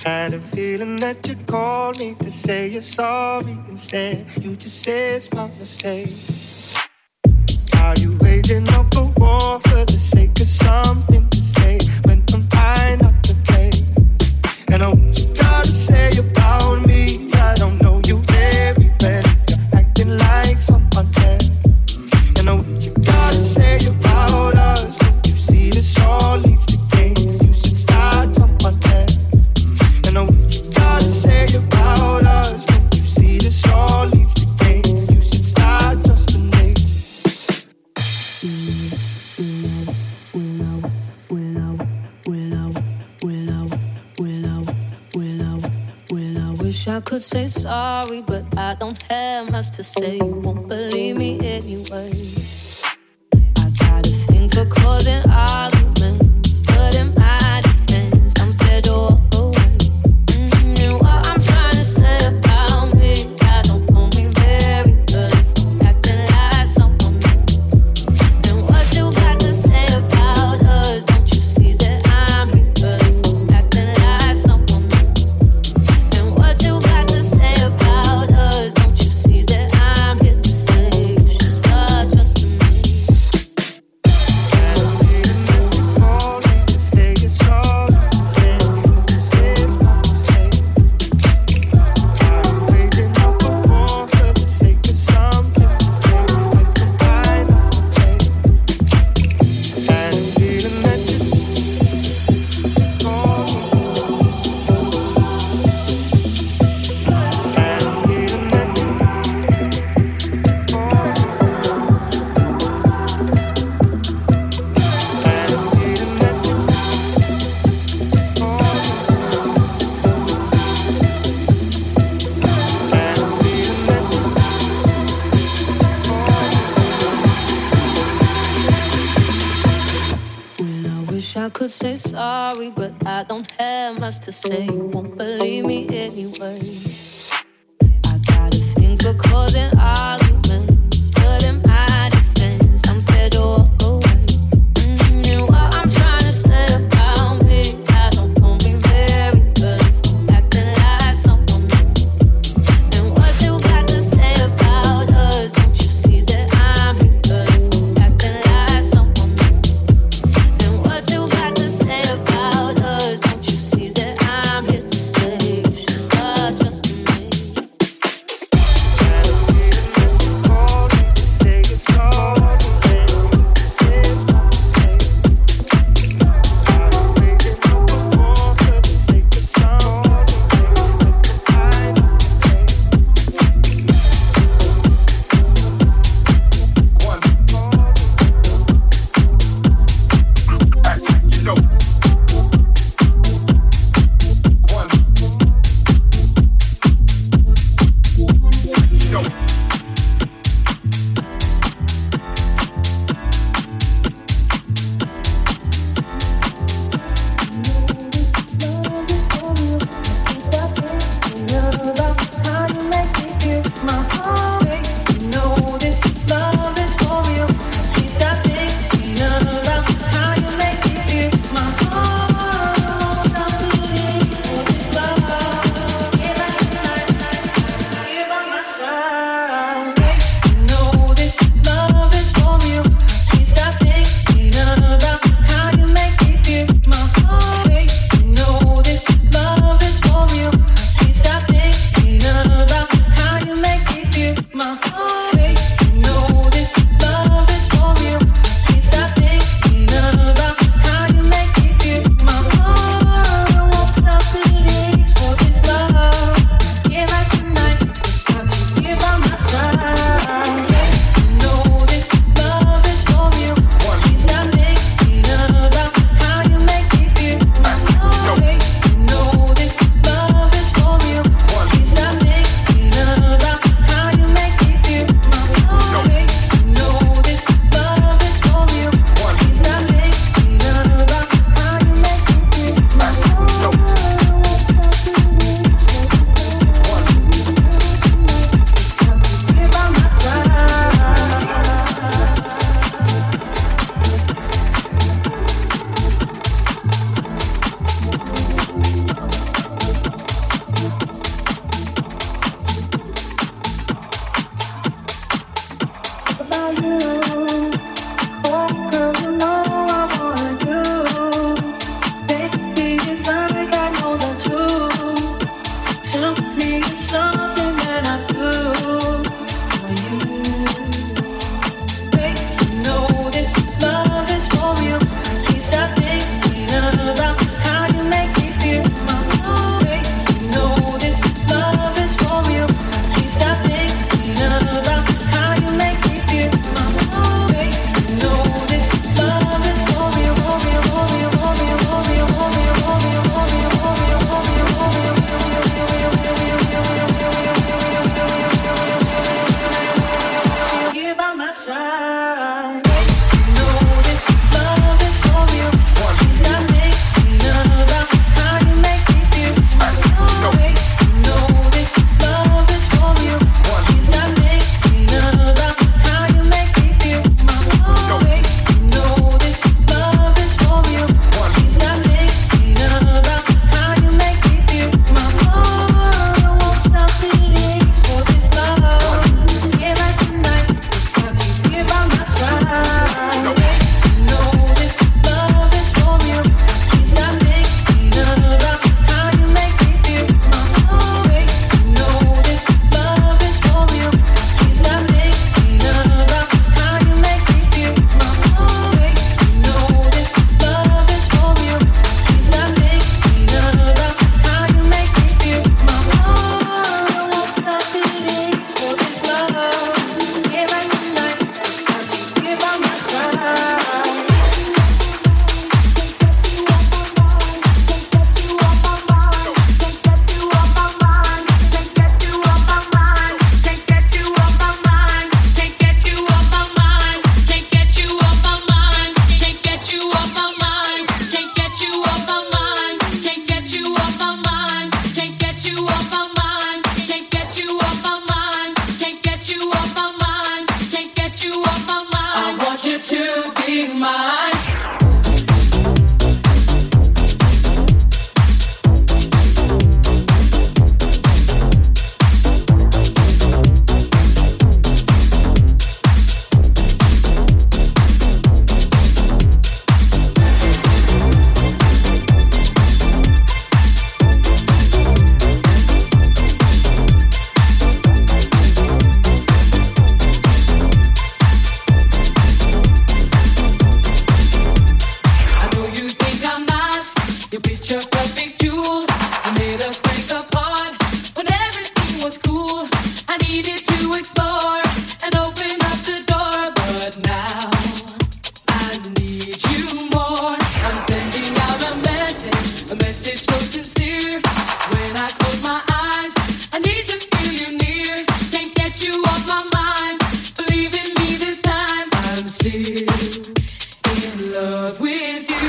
Had a feeling that you called me to say you're sorry. Instead, you just said it's my mistake. Are you waging up a war for the sake of something to say when I'm high not to play? And I what you gotta say about me, I don't know you very well. You're acting like someone else. And I what you gotta say about us. Don't you see this all leads to games? You should start someone else. And I what you gotta say about us. Don't you see this all leads to games? You should start just a name. Wish I could say sorry, but I don't have much to say. You won't believe me anyway. I got a thing for causing arguments, but in my defense, I'm scared to walk away. And what I'm trying to say about me, I don't know me very well if I'm acting like someone else. And what you got to say about us, don't you see that I'm real if I'm acting like someone else? And what you got to say about us, don't you see that I'm here to say you should start trusting me? I could say sorry, but I don't have much to say. You won't believe me anyway. I got a thing for causing arguments, but in my defense, I'm scared to walk away. And what I'm trying to say about me, I don't know me very well if I'm acting like someone else. And what you got to say about us, don't you see that I'm here if I'm acting like someone else? And what you got to say about us, don't you see that I'm here to say you should start trusting me? perfect jewel. I made us break apart when everything was cool. I needed to explore and open up the door, but now I need you more. I'm sending out a message so sincere. When I close my eyes, I need to feel you near. Can't get you off my mind. Believe in me this time. I'm still in love with you.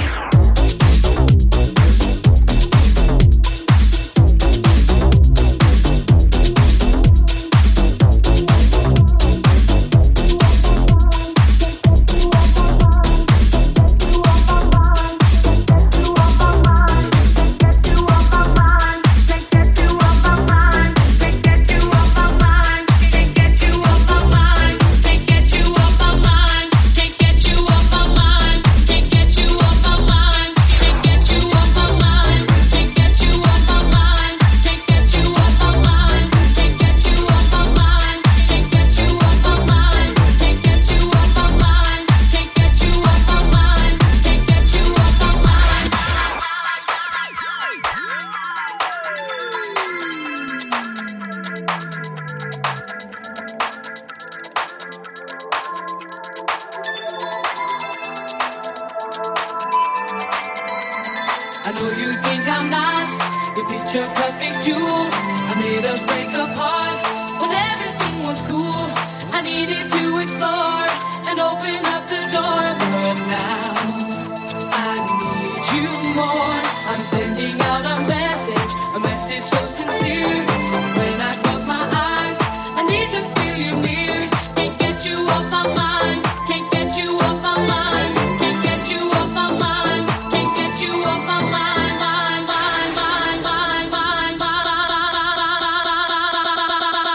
I know you think I'm not your picture perfect jewel. I made us break apart when everything was cool. I needed to explore and open up the door, but now I need you more. I'm sending out a message so sincere. When I close my eyes, I need to feel you near. Can't get you off my mind. Can't get you off my mind. Can't get you off my mind. Can't get you off my mind.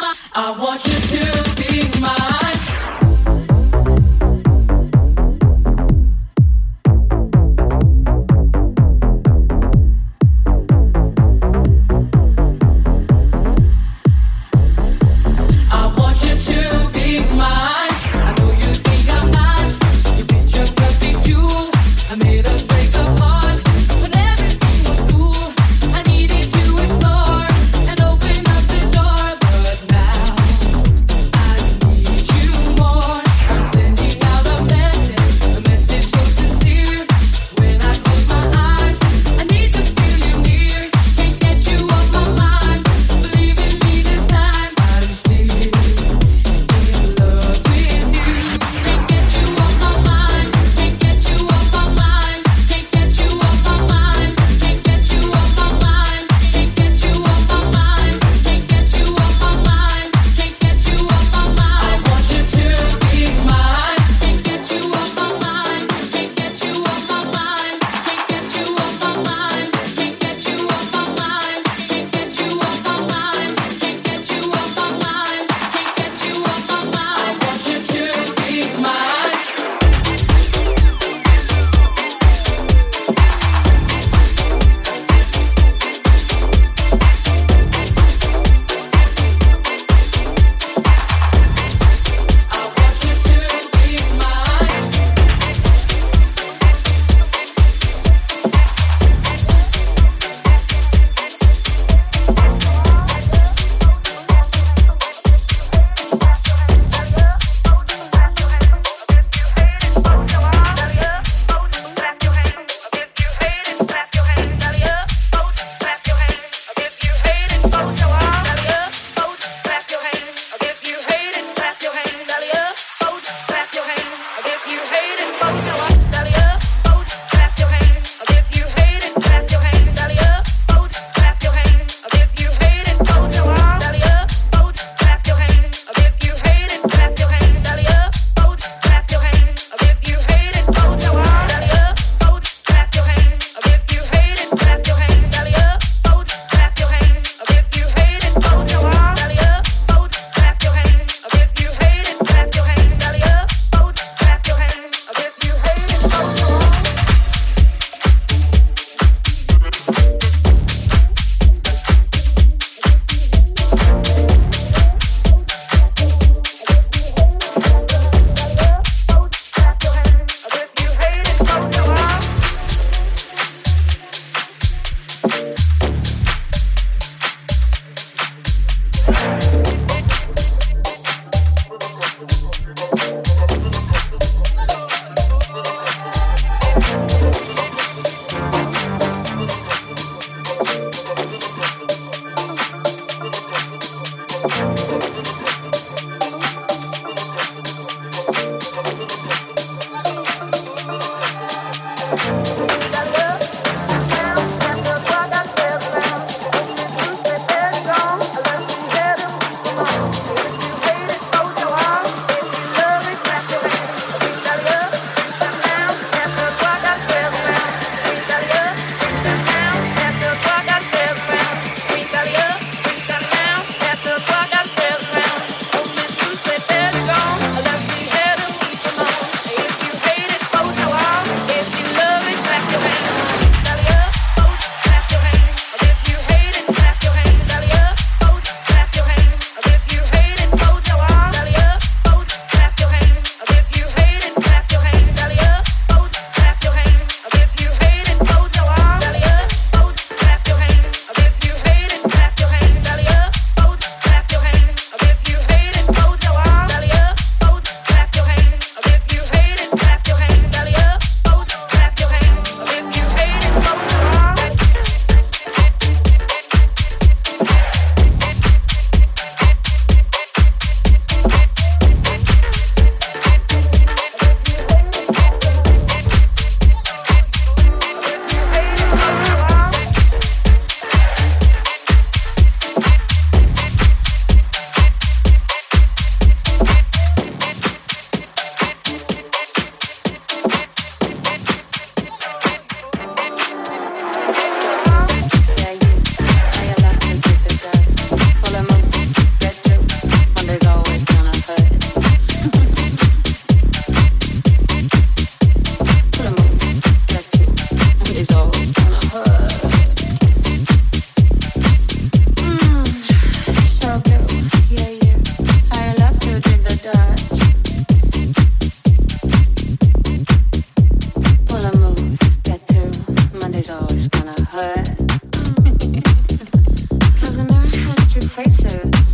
hurt. 'Cause a mirror has two faces.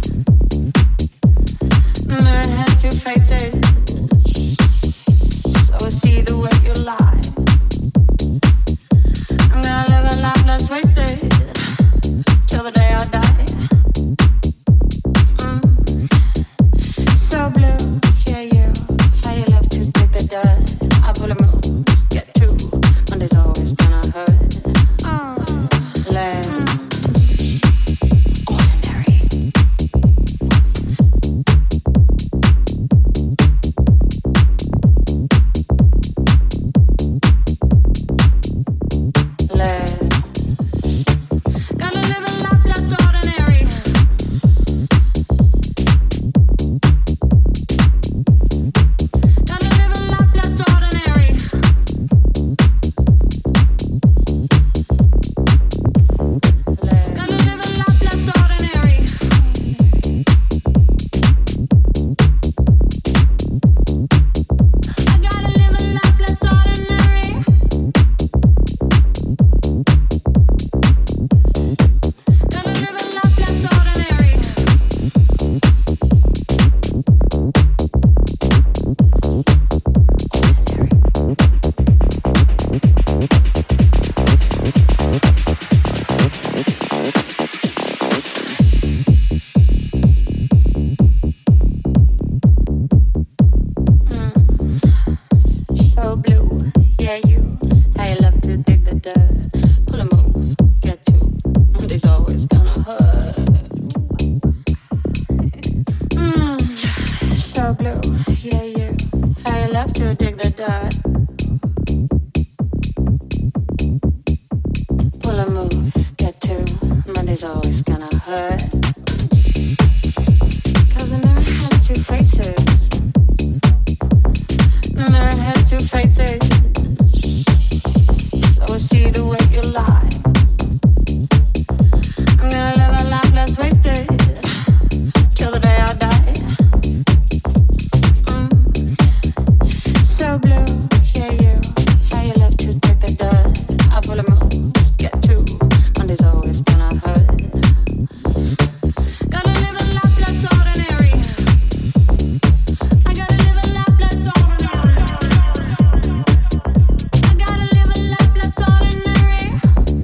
A mirror has two faces. So I see the way you lie. I'm gonna live a life less wasted till the day I die. So blue, yeah, you. How you love to take the dirt. I pull a moon, get two. Monday's always gonna hurt. Let ordinary. Gotta live a life that's ordinary. Gotta live a life that's ordinary. Gotta live a life that's ordinary. I gotta live a life that's ordinary. Gotta live a life that's ordinary. So blue, yeah, you. How you love to dig the dirt. Pull a move, get two. Monday's always gonna hurt. So blue, yeah, you. How you love to dig the dirt. Pull a move, get two. Monday's always gonna hurt. 'Cause a mirror has two faces. A mirror has two faces. So I see the way you lie. I'm gonna live a life less wasted till the day I die. So blue, yeah, you. How you love to take the dirt. I pull a moon, get two. Monday's always gonna hurt. Gotta live a life that's ordinary. I gotta live a life that's ordinary. I gotta live a life that's ordinary.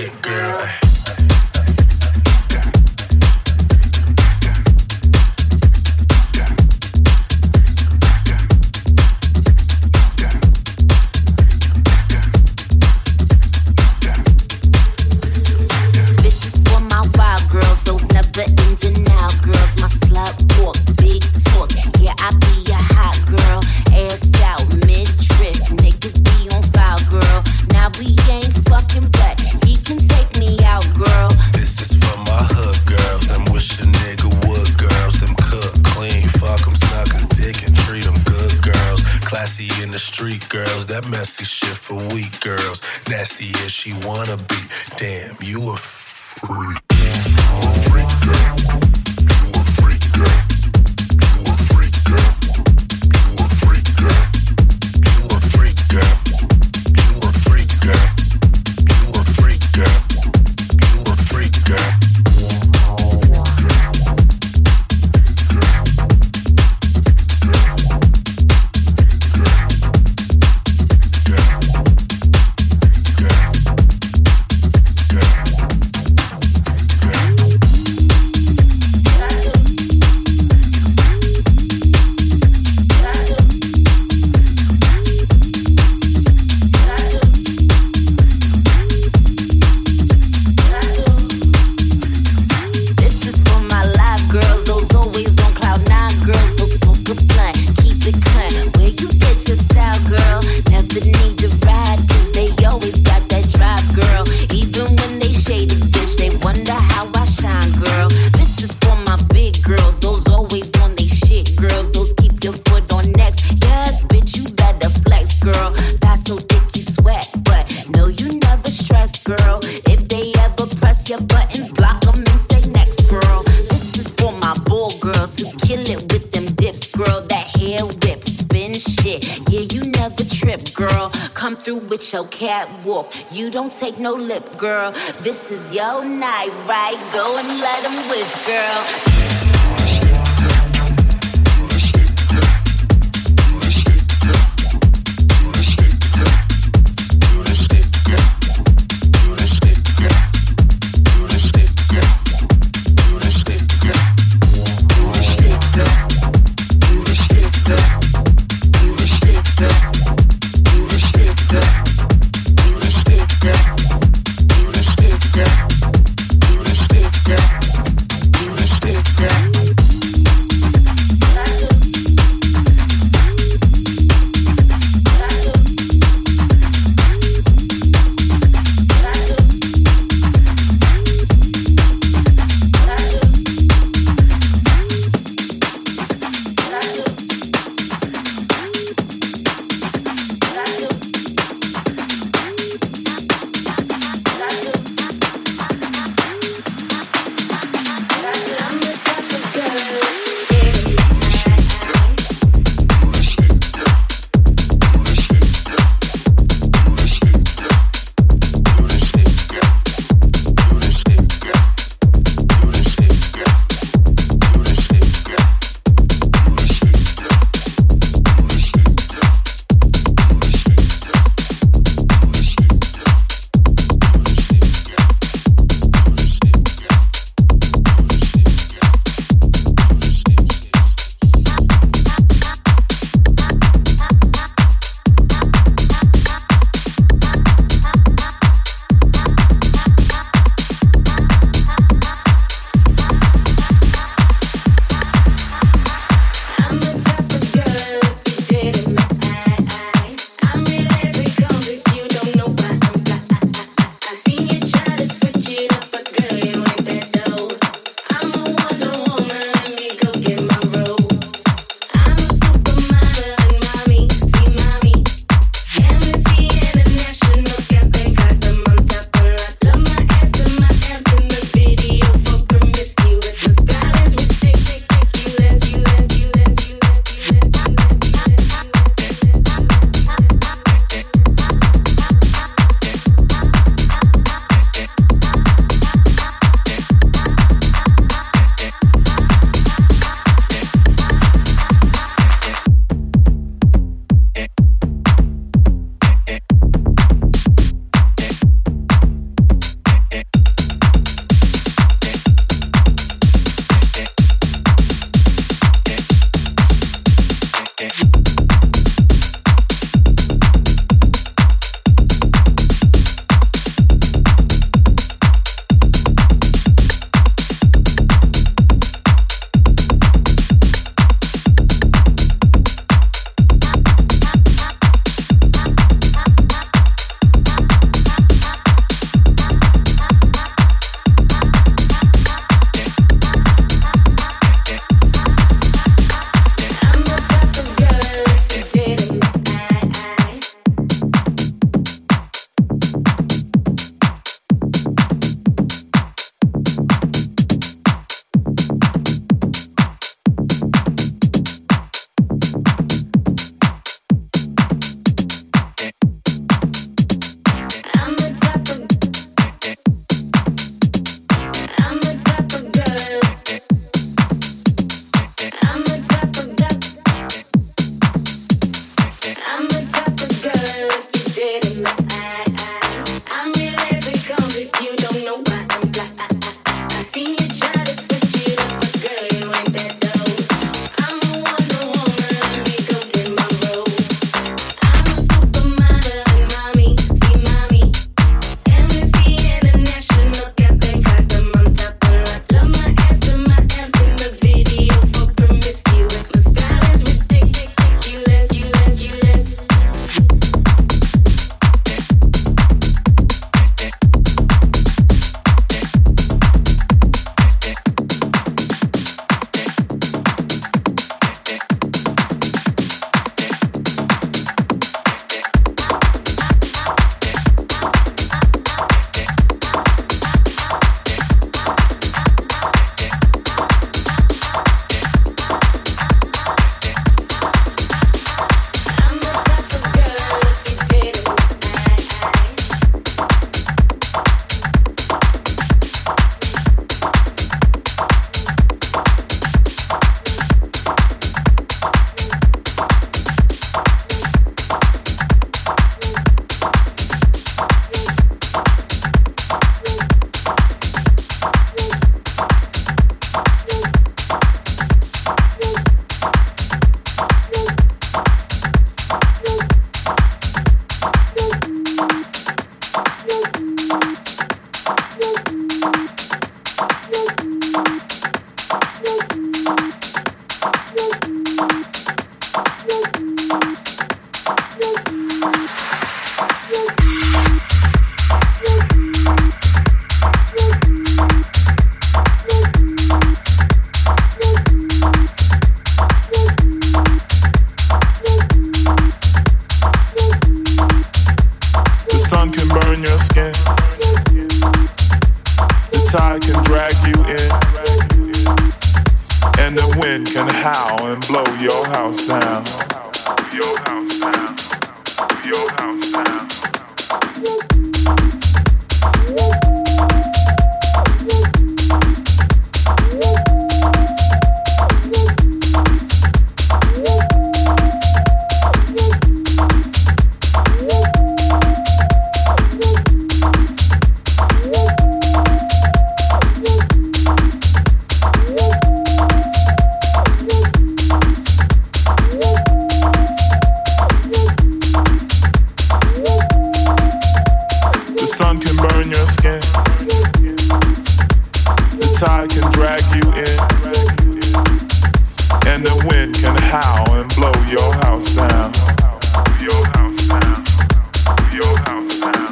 shit, girl. Messy shit for weak girls. Nasty as she wanna be. Damn, you a freak. You a freak girl. You a freak girl. You a freak girl. You a freak girl. You a freak girl. You a freak girl. You a freak girl. You a freak girl. With your catwalk, you don't take no lip, girl. This is your night, right? Go and let them wish, girl. Yeah. tide can drag you in, and the wind can howl and blow your house down. Your house down. Your house down. Tide can drag you in, and the wind can howl and blow your house down. Your house down. Your house down.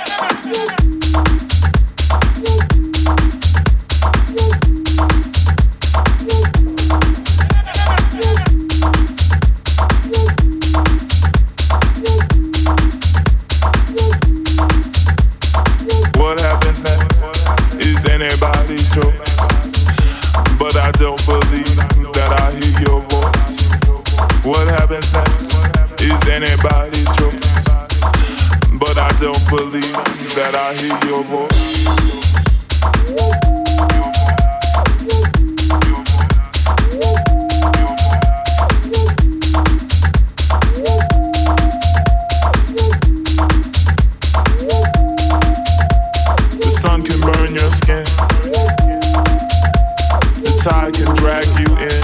What happens next is anybody's choice. But I don't believe that I hear your voice. What happens next is anybody's choice. But I don't believe that I hear your voice. The sun can burn your skin. Tide can drag you in,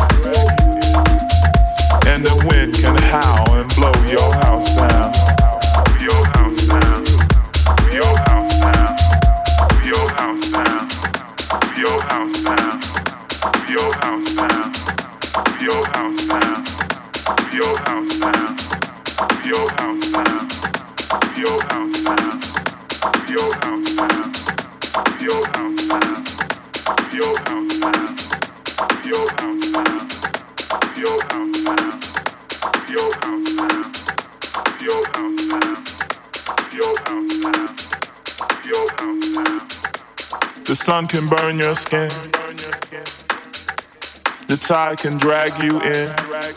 and the wind can howl and blow your house down. Your house down. Your house down. Your house down. Your house down. Your house down. Your house down. Your house down. Your house down. Your house down. Your house down. Your house down. Your house down. Your house down. Your house down. Your house down. Your house down. Your house down. Your house down. The sun can burn your skin. The tide can drag you in,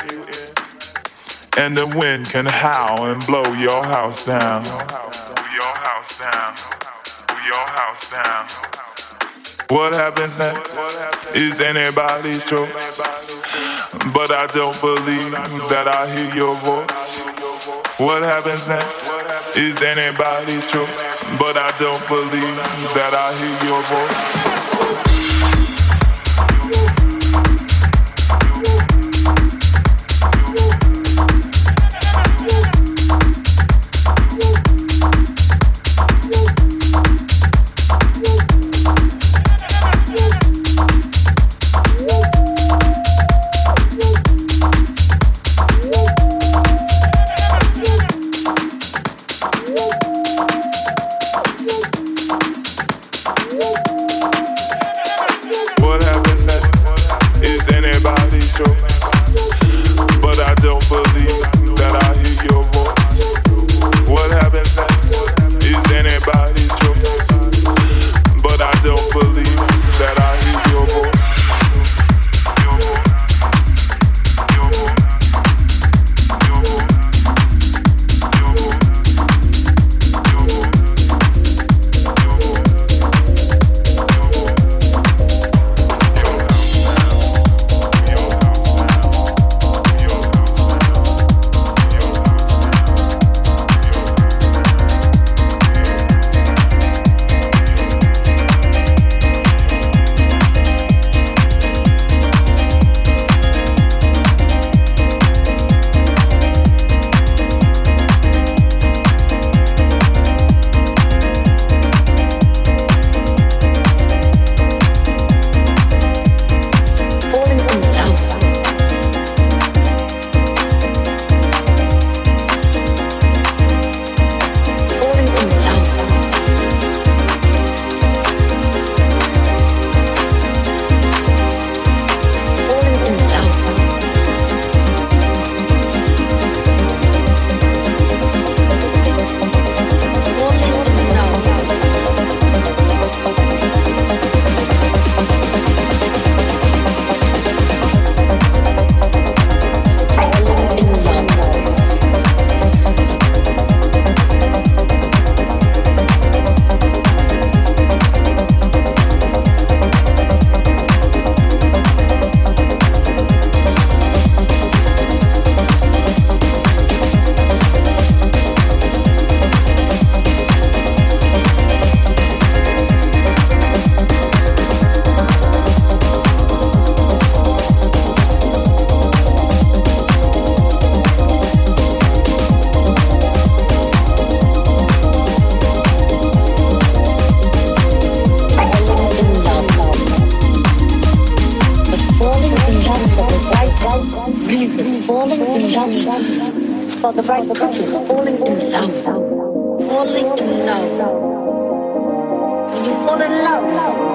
and the wind can howl and blow your house down. Your house down. Your house down. What happens next is anybody's choice. But I don't believe that I hear your voice. What happens next is anybody's choice. But I don't believe that I hear your voice. done for the right purpose, falling in love. Falling in love. When you fall in love,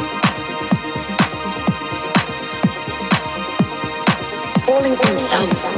falling in love.